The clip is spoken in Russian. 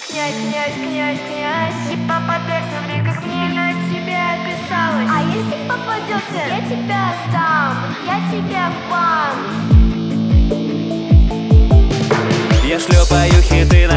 И попадайся мне, как мне от тебя отписалась. А если попадется, я тебя сдам, я тебя в банк. Я шлепаю хиты